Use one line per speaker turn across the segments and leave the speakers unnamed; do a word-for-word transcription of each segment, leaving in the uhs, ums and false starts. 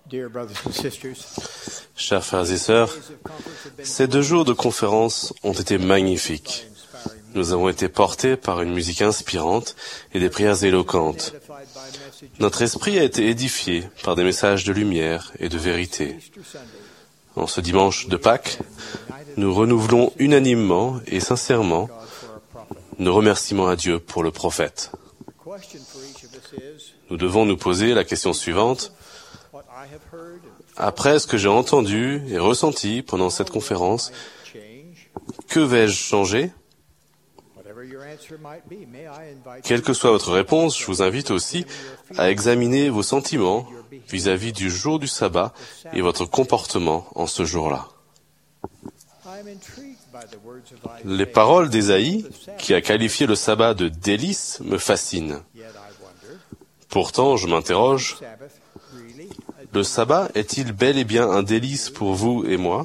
Dear brothers and sisters,
Chers frères et sœurs, ces deux jours de conférence ont été magnifiques. Nous avons été portés par une musique inspirante et des prières éloquentes. Notre esprit a été édifié par des messages de lumière et de vérité. En ce dimanche de Pâques, nous renouvelons unanimement et sincèrement nos remerciements à Dieu pour le prophète. Nous devons nous poser la question suivante. Après ce que j'ai entendu et ressenti pendant cette conférence, que vais-je changer ? Quelle que soit votre réponse, je vous invite aussi à examiner vos sentiments vis-à-vis du jour du sabbat et votre comportement en ce jour-là. Les paroles d'Ésaïe, qui a qualifié le sabbat de délice, me fascinent. Pourtant, je m'interroge, le sabbat est-il bel et bien un délice pour vous et moi ?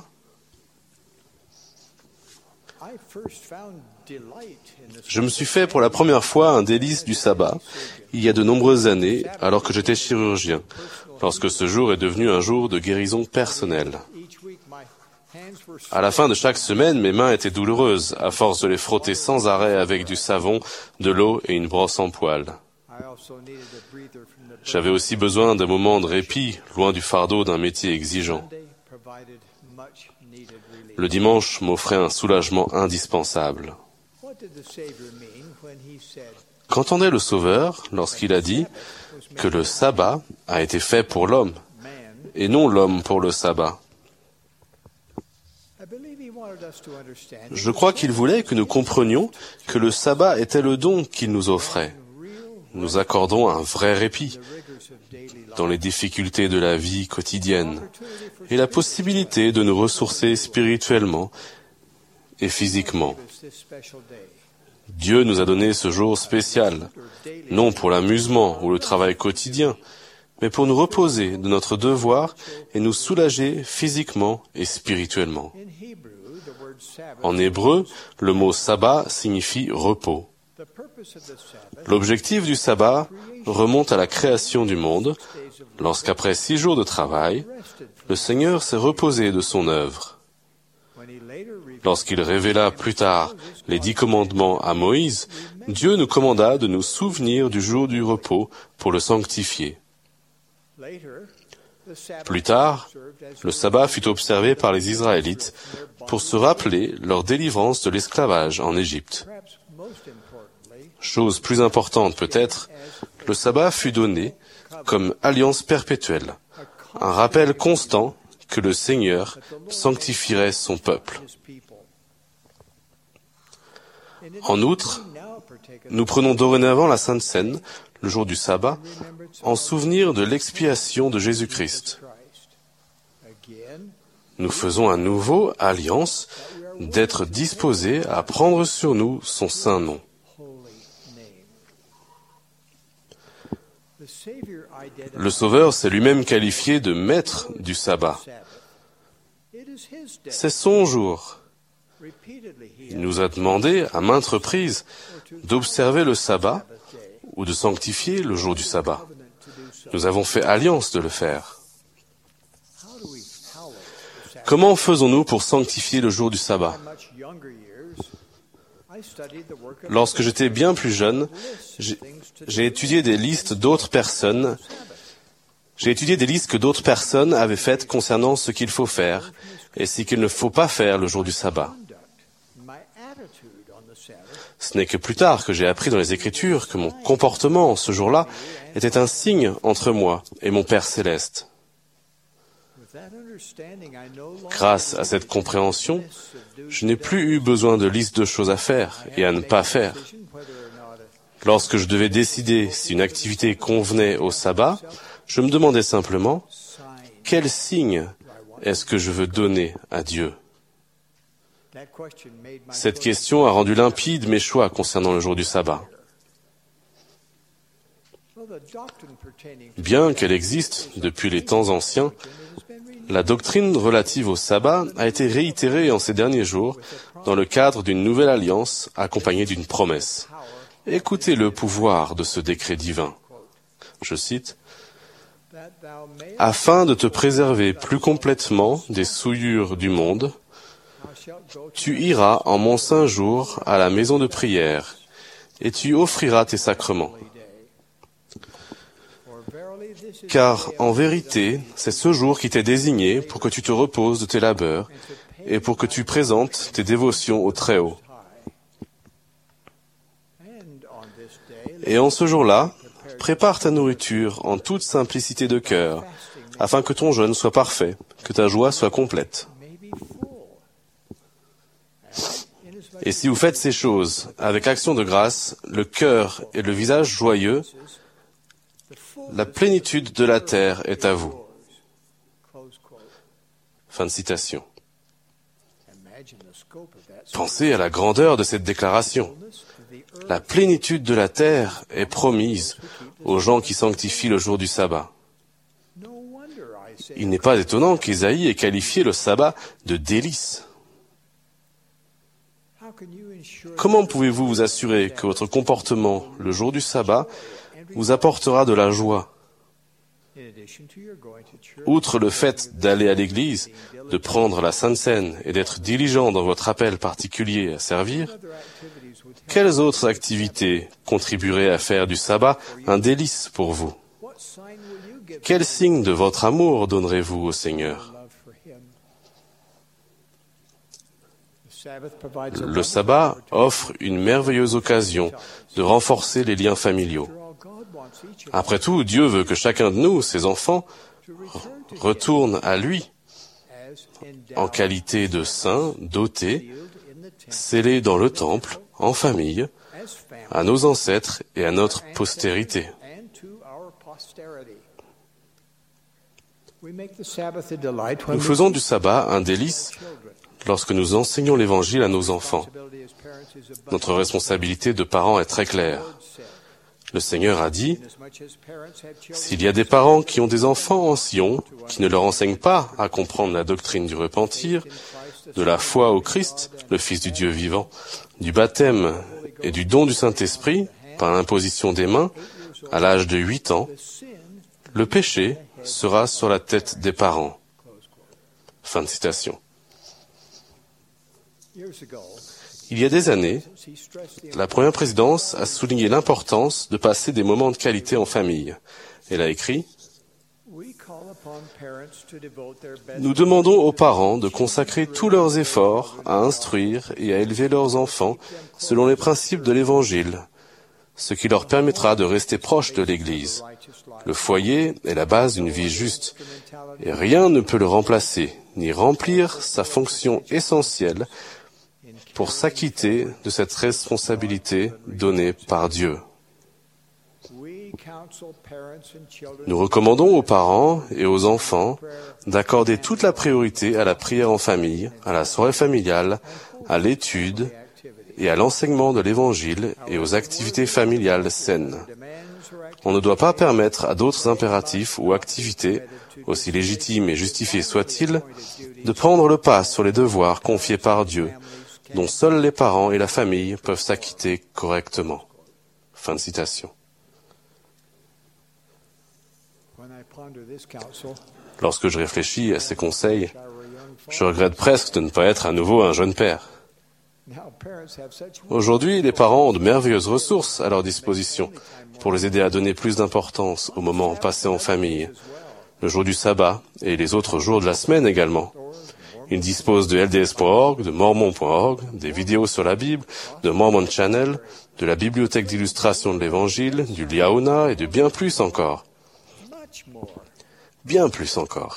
Je me suis fait pour la première fois un délice du sabbat, il y a de nombreuses années, alors que j'étais chirurgien, lorsque ce jour est devenu un jour de guérison personnelle. À la fin de chaque semaine, mes mains étaient douloureuses, à force de les frotter sans arrêt avec du savon, de l'eau et une brosse en poils. J'avais aussi besoin d'un moment de répit, loin du fardeau d'un métier exigeant. Le dimanche m'offrait un soulagement indispensable. Qu'entendait le Sauveur lorsqu'il a dit que le sabbat a été fait pour l'homme, et non l'homme pour le sabbat ? Je crois qu'il voulait que nous comprenions que le sabbat était le don qu'il nous offrait. Nous accordons un vrai répit dans les difficultés de la vie quotidienne et la possibilité de nous ressourcer spirituellement et physiquement. Dieu nous a donné ce jour spécial, non pour l'amusement ou le travail quotidien, mais pour nous reposer de notre devoir et nous soulager physiquement et spirituellement. En hébreu, le mot sabbat signifie repos. L'objectif du sabbat remonte à la création du monde, lorsqu'après six jours de travail, le Seigneur s'est reposé de son œuvre. Lorsqu'il révéla plus tard les dix commandements à Moïse, Dieu nous commanda de nous souvenir du jour du repos pour le sanctifier. Plus tard, le sabbat fut observé par les Israélites pour se rappeler leur délivrance de l'esclavage en Égypte. Chose plus importante peut-être, le sabbat fut donné comme alliance perpétuelle, un rappel constant que le Seigneur sanctifierait son peuple. En outre, nous prenons dorénavant la Sainte Seine, le jour du sabbat, en souvenir de l'expiation de Jésus-Christ. Nous faisons à nouveau alliance d'être disposés à prendre sur nous son saint nom. Le Sauveur s'est lui-même qualifié de maître du sabbat. C'est son jour. Il nous a demandé, à maintes reprises, d'observer le sabbat ou de sanctifier le jour du sabbat. Nous avons fait alliance de le faire. Comment faisons-nous pour sanctifier le jour du sabbat ? Lorsque j'étais bien plus jeune, j'ai, j'ai étudié des listes d'autres personnes. J'ai étudié des listes que d'autres personnes avaient faites concernant ce qu'il faut faire et ce qu'il ne faut pas faire le jour du sabbat. Ce n'est que plus tard que j'ai appris dans les Écritures que mon comportement ce jour-là était un signe entre moi et mon Père céleste. Grâce à cette compréhension, je n'ai plus eu besoin de liste de choses à faire et à ne pas faire. Lorsque je devais décider si une activité convenait au sabbat, je me demandais simplement, quel signe est-ce que je veux donner à Dieu ? Cette question a rendu limpides mes choix concernant le jour du sabbat. Bien qu'elle existe depuis les temps anciens, la doctrine relative au sabbat a été réitérée en ces derniers jours dans le cadre d'une nouvelle alliance accompagnée d'une promesse. Écoutez le pouvoir de ce décret divin. Je cite, afin de te préserver plus complètement des souillures du monde, tu iras en mon saint jour à la maison de prière, et tu offriras tes sacrements. Car, en vérité, c'est ce jour qui t'est désigné pour que tu te reposes de tes labeurs et pour que tu présentes tes dévotions au Très-Haut. Et en ce jour-là, prépare ta nourriture en toute simplicité de cœur, afin que ton jeûne soit parfait, que ta joie soit complète. Et si vous faites ces choses avec action de grâce, le cœur et le visage joyeux, la plénitude de la terre est à vous. Fin de citation. Pensez à la grandeur de cette déclaration. La plénitude de la terre est promise aux gens qui sanctifient le jour du sabbat. Il n'est pas étonnant qu'Ésaïe ait qualifié le sabbat de délice. Comment pouvez-vous vous assurer que votre comportement le jour du sabbat vous apportera de la joie? Outre le fait d'aller à l'église, de prendre la Sainte Seine et d'être diligent dans votre appel particulier à servir, quelles autres activités contribueraient à faire du sabbat un délice pour vous? Quel signe de votre amour donnerez-vous au Seigneur? Le sabbat offre une merveilleuse occasion de renforcer les liens familiaux. Après tout, Dieu veut que chacun de nous, ses enfants, retourne à lui en qualité de saints dotés, scellés dans le temple, en famille, à nos ancêtres et à notre postérité. Nous faisons du sabbat un délice lorsque nous enseignons l'Évangile à nos enfants. Notre responsabilité de parents est très claire. Le Seigneur a dit, « S'il y a des parents qui ont des enfants en Sion, qui ne leur enseignent pas à comprendre la doctrine du repentir, de la foi au Christ, le Fils du Dieu vivant, du baptême et du don du Saint-Esprit, par l'imposition des mains, à l'âge de huit ans, le péché sera sur la tête des parents. » Fin de citation. Il y a des années, la première présidence a souligné l'importance de passer des moments de qualité en famille. Elle a écrit « Nous demandons aux parents de consacrer tous leurs efforts à instruire et à élever leurs enfants selon les principes de l'Évangile, ce qui leur permettra de rester proches de l'Église. Le foyer est la base d'une vie juste, et rien ne peut le remplacer, ni remplir sa fonction essentielle pour s'acquitter de cette responsabilité donnée par Dieu. Nous recommandons aux parents et aux enfants d'accorder toute la priorité à la prière en famille, à la soirée familiale, à l'étude et à l'enseignement de l'Évangile et aux activités familiales saines. On ne doit pas permettre à d'autres impératifs ou activités, aussi légitimes et justifiés soient-ils, de prendre le pas sur les devoirs confiés par Dieu, dont seuls les parents et la famille peuvent s'acquitter correctement. Fin de citation. Lorsque je réfléchis à ces conseils, je regrette presque de ne pas être à nouveau un jeune père. Aujourd'hui, les parents ont de merveilleuses ressources à leur disposition pour les aider à donner plus d'importance aux moments passés en famille, le jour du sabbat et les autres jours de la semaine également. Ils disposent de L D S point org, de Mormon point org, des vidéos sur la Bible, de Mormon Channel, de la bibliothèque d'illustration de l'Évangile, du Liaona et de bien plus encore. Bien plus encore.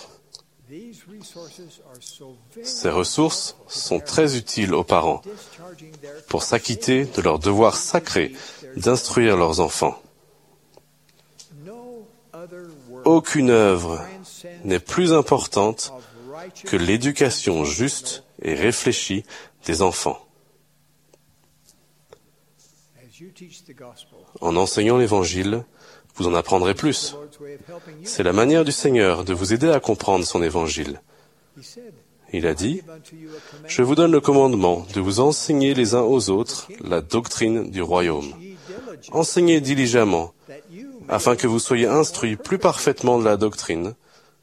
Ces ressources sont très utiles aux parents pour s'acquitter de leur devoir sacré d'instruire leurs enfants. Aucune œuvre n'est plus importante que l'éducation juste et réfléchie des enfants. En enseignant l'Évangile, vous en apprendrez plus. C'est la manière du Seigneur de vous aider à comprendre son Évangile. Il a dit, « Je vous donne le commandement de vous enseigner les uns aux autres la doctrine du royaume. Enseignez diligemment, afin que vous soyez instruits plus parfaitement de la doctrine,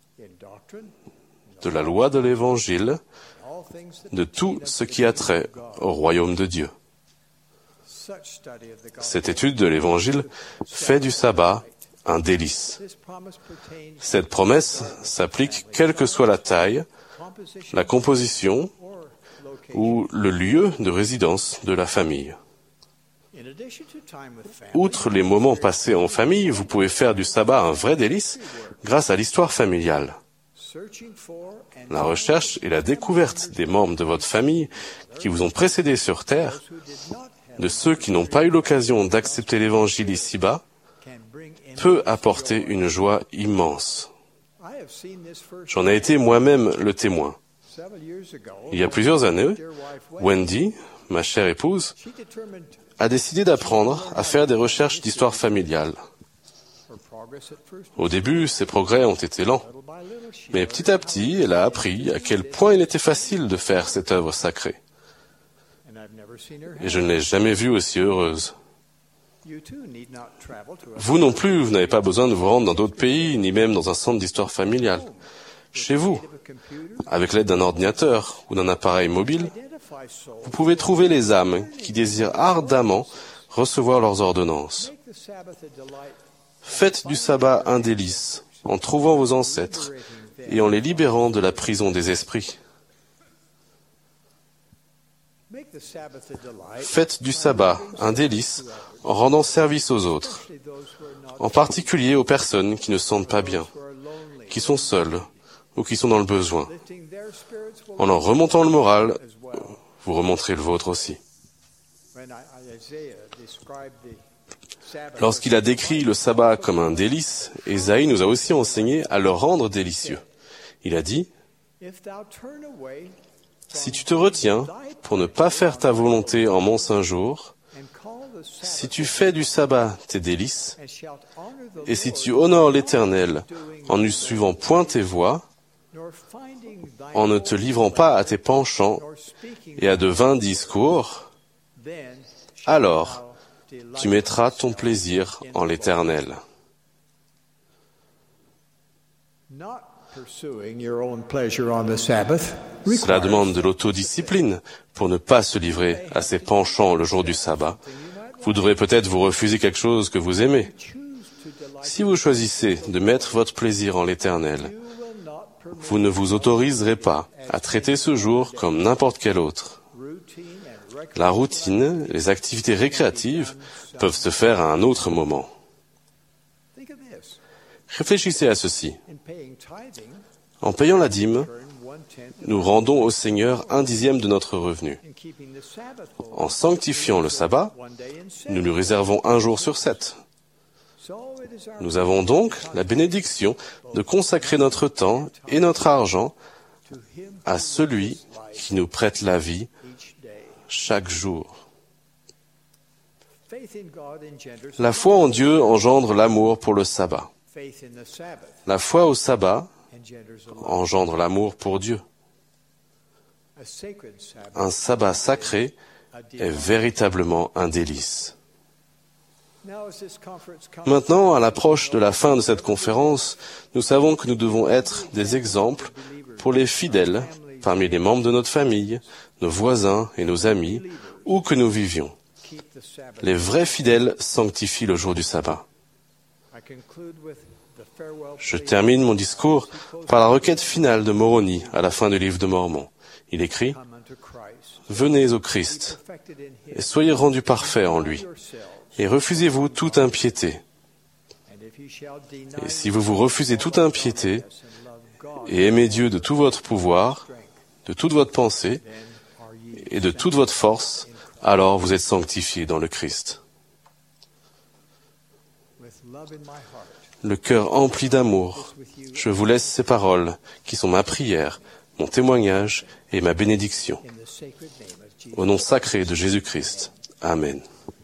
de la loi de l'Évangile, de tout ce qui a trait au royaume de Dieu. Cette étude de l'Évangile fait du sabbat un délice. Cette promesse s'applique quelle que soit la taille, la composition ou le lieu de résidence de la famille. Outre les moments passés en famille, vous pouvez faire du sabbat un vrai délice grâce à l'histoire familiale. La recherche et la découverte des membres de votre famille qui vous ont précédé sur terre, de ceux qui n'ont pas eu l'occasion d'accepter l'Évangile ici-bas, peut apporter une joie immense. J'en ai été moi-même le témoin. Il y a plusieurs années, Wendy, ma chère épouse, a décidé d'apprendre à faire des recherches d'histoire familiale. Au début, ses progrès ont été lents, mais petit à petit, elle a appris à quel point il était facile de faire cette œuvre sacrée. Et je ne l'ai jamais vue aussi heureuse. Vous non plus, vous n'avez pas besoin de vous rendre dans d'autres pays, ni même dans un centre d'histoire familiale. Chez vous, avec l'aide d'un ordinateur ou d'un appareil mobile, vous pouvez trouver les âmes qui désirent ardemment recevoir leurs ordonnances. Faites du sabbat un délice en trouvant vos ancêtres et en les libérant de la prison des esprits. Faites du sabbat un délice en rendant service aux autres, en particulier aux personnes qui ne se sentent pas bien, qui sont seules ou qui sont dans le besoin. En leur remontant le moral, vous remonterez le vôtre aussi. Lorsqu'il a décrit le sabbat comme un délice, Ésaïe nous a aussi enseigné à le rendre délicieux. Il a dit, « Si tu te retiens pour ne pas faire ta volonté en mon saint jour, si tu fais du sabbat tes délices, et si tu honores l'Éternel en ne suivant point tes voies, en ne te livrant pas à tes penchants et à de vains discours, alors tu mettras ton plaisir en l'Éternel. » Cela demande de l'autodiscipline pour ne pas se livrer à ses penchants le jour du sabbat. Vous devrez peut-être vous refuser quelque chose que vous aimez. Si vous choisissez de mettre votre plaisir en l'Éternel, vous ne vous autoriserez pas à traiter ce jour comme n'importe quel autre. La routine, les activités récréatives peuvent se faire à un autre moment. Réfléchissez à ceci. En payant la dîme, nous rendons au Seigneur un dixième de notre revenu. En sanctifiant le sabbat, nous lui réservons un jour sur sept. Nous avons donc la bénédiction de consacrer notre temps et notre argent à celui qui nous prête la vie chaque jour. La foi en Dieu engendre l'amour pour le sabbat. La foi au sabbat engendre l'amour pour Dieu. Un sabbat sacré est véritablement un délice. Maintenant, à l'approche de la fin de cette conférence, nous savons que nous devons être des exemples pour les fidèles parmi les membres de notre famille, nos voisins et nos amis, où que nous vivions. Les vrais fidèles sanctifient le jour du sabbat. Je termine mon discours par la requête finale de Moroni à la fin du livre de Mormon. Il écrit « Venez au Christ et soyez rendus parfaits en lui, et refusez-vous toute impiété. Et si vous vous refusez toute impiété et aimez Dieu de tout votre pouvoir, de toute votre pensée et de toute votre force, alors vous êtes sanctifiés dans le Christ. » Le cœur empli d'amour, je vous laisse ces paroles qui sont ma prière, mon témoignage et ma bénédiction. Au nom sacré de Jésus-Christ. Amen.